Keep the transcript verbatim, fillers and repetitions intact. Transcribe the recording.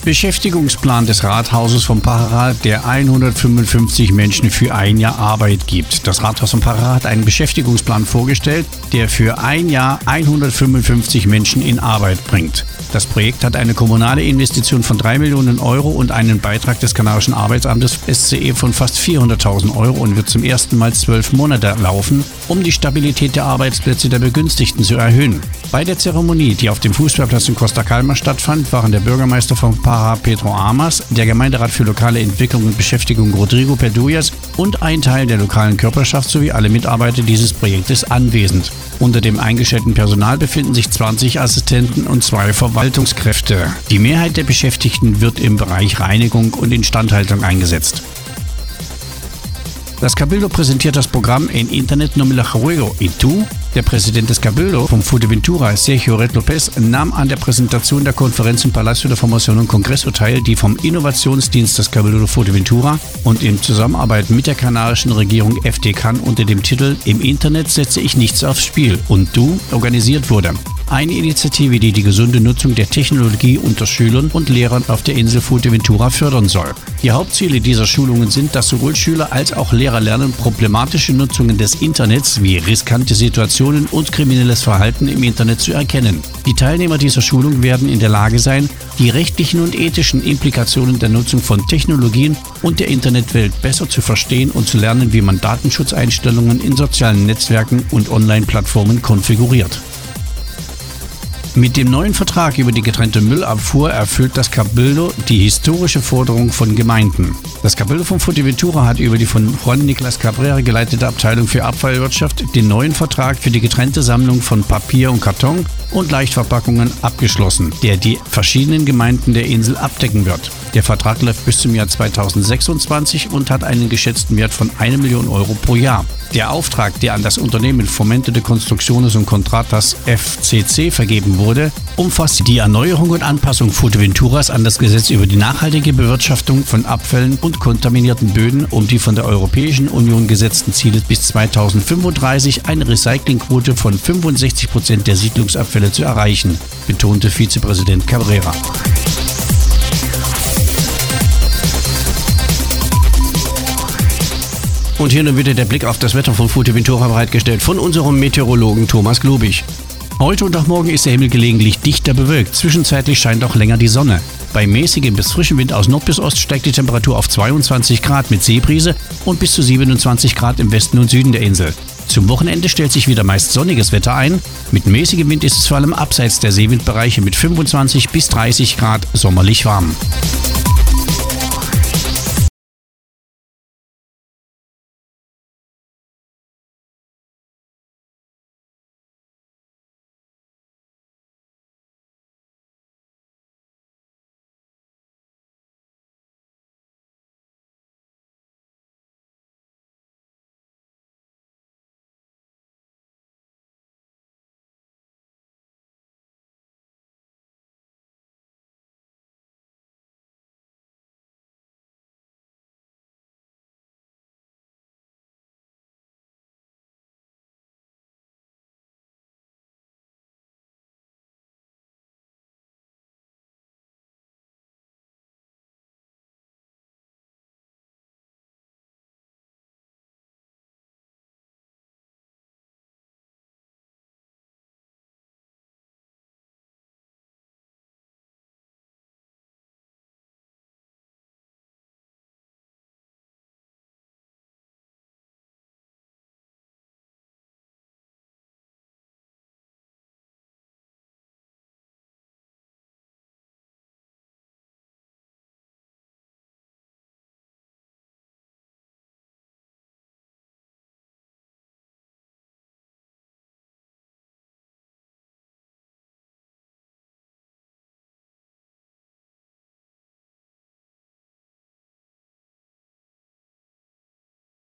Beschäftigungsplan des Rathauses von Parra, der hundertfünfundfünfzig Menschen für ein Jahr Arbeit gibt. Das Rathaus von Parra hat einen Beschäftigungsplan vorgestellt, der für ein Jahr hundertfünfundfünfzig Menschen in Arbeit bringt. Das Projekt hat eine kommunale Investition von drei Millionen Euro und einen Beitrag des Kanarischen Arbeitsamtes S C E von fast vierhunderttausend Euro und wird zum ersten Mal zwölf Monate laufen, um die Stabilität der Arbeitsplätze der Begünstigten zu erhöhen. Bei der Zeremonie, die auf dem Fußballplatz in Costa Calma stattfand, waren der Bürgermeister von Parra Pedro Armas, der Gemeinderat für lokale Entwicklung und Beschäftigung Rodrigo Perduyas und ein Teil der lokalen Körperschaft sowie alle Mitarbeiter dieses Projektes anwesend. Unter dem eingestellten Personal befinden sich zwanzig Assistenten und zwei Verwaltungskräfte. Die Mehrheit der Beschäftigten wird im Bereich Reinigung und Instandhaltung eingesetzt. Das Cabildo präsentiert das Programm En Internet no me la juego. ¿Y tú? Der Präsident des Cabildo von Fuerteventura, Sergio Red López, nahm an der Präsentation der Konferenz im Palacio de Formación und Congreso teil, die vom Innovationsdienst des Cabildo de Fuerteventura und in Zusammenarbeit mit der kanarischen Regierung F D C A N unter dem Titel Im Internet setze ich nichts aufs Spiel und du organisiert wurde. Eine Initiative, die die gesunde Nutzung der Technologie unter Schülern und Lehrern auf der Insel Fuerteventura fördern soll. Die Hauptziele dieser Schulungen sind, dass sowohl Schüler als auch Lehrer lernen, problematische Nutzungen des Internets wie riskante Situationen und kriminelles Verhalten im Internet zu erkennen. Die Teilnehmer dieser Schulung werden in der Lage sein, die rechtlichen und ethischen Implikationen der Nutzung von Technologien und der Internetwelt besser zu verstehen und zu lernen, wie man Datenschutzeinstellungen in sozialen Netzwerken und Online-Plattformen konfiguriert. Mit dem neuen Vertrag über die getrennte Müllabfuhr erfüllt das Cabildo die historische Forderung von Gemeinden. Das Cabildo von Fuerteventura hat über die von Juan Nicolás Cabrera geleitete Abteilung für Abfallwirtschaft den neuen Vertrag für die getrennte Sammlung von Papier und Karton und Leichtverpackungen abgeschlossen, der die verschiedenen Gemeinden der Insel abdecken wird. Der Vertrag läuft bis zum Jahr zweitausendsechsundzwanzig und hat einen geschätzten Wert von eine Million Euro pro Jahr. Der Auftrag, der an das Unternehmen Fomento de Construcciones und Contratas F C C vergeben wurde, umfasst die Erneuerung und Anpassung Fuerteventuras an das Gesetz über die nachhaltige Bewirtschaftung von Abfällen und kontaminierten Böden, um die von der Europäischen Union gesetzten Ziele bis zweitausendfünfunddreißig eine Recyclingquote von fünfundsechzig Prozent der Siedlungsabfälle zu erreichen, betonte Vizepräsident Cabrera. Und hier nun wieder der Blick auf das Wetter von Fuerteventura bereitgestellt von unserem Meteorologen Thomas Globig. Heute und auch morgen ist der Himmel gelegentlich dichter bewölkt. Zwischenzeitlich scheint auch länger die Sonne. Bei mäßigem bis frischem Wind aus Nord bis Ost steigt die Temperatur auf zweiundzwanzig Grad mit Seebrise und bis zu siebenundzwanzig Grad im Westen und Süden der Insel. Zum Wochenende stellt sich wieder meist sonniges Wetter ein. Mit mäßigem Wind ist es vor allem abseits der Seewindbereiche mit fünfundzwanzig bis dreißig Grad sommerlich warm.